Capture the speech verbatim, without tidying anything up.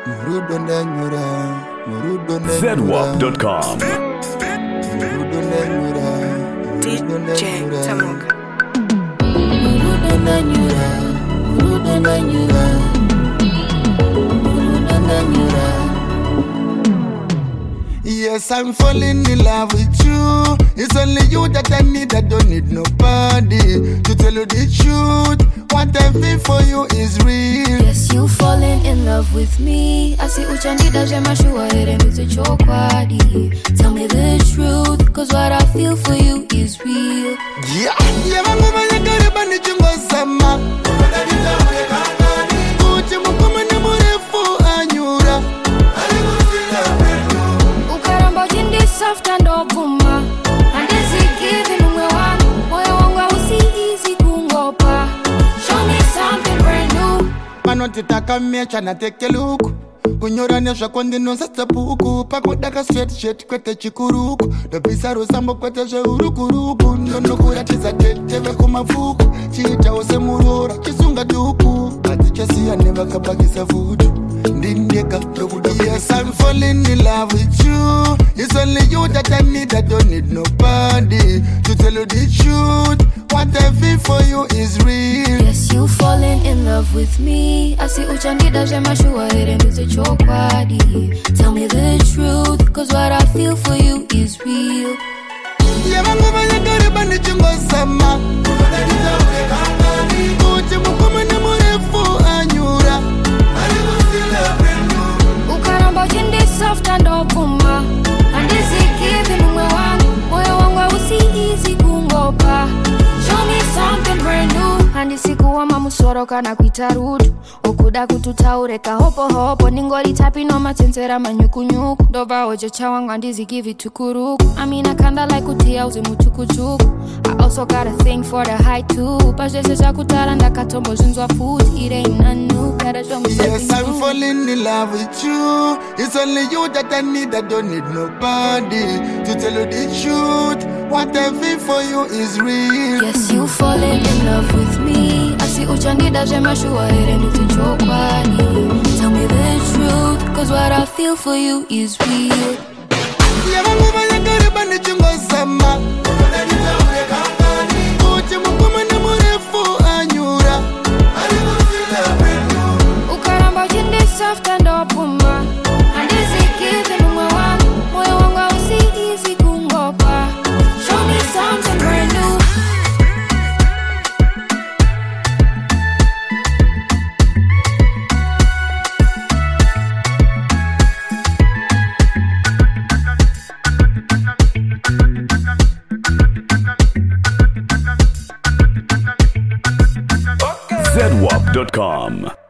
Z W A P dot com. D J Tamuka. Yes, I'm falling in love with you. It's only you that I need, I don't need nobody. To tell you the truth, what I feel for you is real. Yes, you falling in love with me. I see uchandida jema shua here nduze chokwadi. Tell me the truth, cause what I feel for you is real. Yeah, yeah, mangu maya kariba ni chungo sama. Uchi mukuma ni murefu anyura. Ukaramba jindi soft and opuma. And is he giving mwe wangu? Moyo wangu hausi easy kungopa. Show me something brand new. Manotitaka mecha na take a look. Kunyora nesha kondi no sasa puku. Pako daka straight shit kwete chikuruku. Do pisaro sambo kwete she urukuruku. Ndono kura tisa tete weko mafuku. Chita ose murora chisunga duku. Ati chasi ya never kabakisa fudu. Ndindeka lokuda. Yes, I'm falling in love with you. It's only you that I need, I don't need nobody. To tell you the truth, what I feel for you is real. Yes, you falling in love with me. I see uchandida jema shua here nduze chokwadi. Tell me the truth, cause what I feel for you is real. Yeah, mangu maya kariba ni chungo sama. Uchi mukuma ni murefu anyura. Ukaramba jindi soft and opuma. And is he giving mwe wangu? Moyo wangu hausi easy kungopa. Show me something brand new. Handi siku wa mamusoro kana kuita rudu. Okuda kututaureka hopo hopo. Ningoli tapi no matensera manyukunyuku. Dova oje chawangu andizi give it to kuruku. I mean I kinda like kutia uzi muchukuchuku. I also got a thing for the high too. Pajese chakutara ndakatombo zunzwa food. It ain't none new. Gotta show me something Yes, I'm new. falling in love with you. It's only you that I need, I don't need nobody. To tell you the truth, what I feel for you is real. Yes, you falling in love with me. I see uchandida jema shua here nduze chokwadi. Tell me the truth, cause what I feel for you is real. Yeah, mangu maya kariba ni chungo sama. Uchi mukuma ni murefu anyura. Ukaramba jindi soft and opuma. And is he giving mwe wangu? Moyo wangu hausi easy kungopa. Show me something brand new. Z W A P dot com.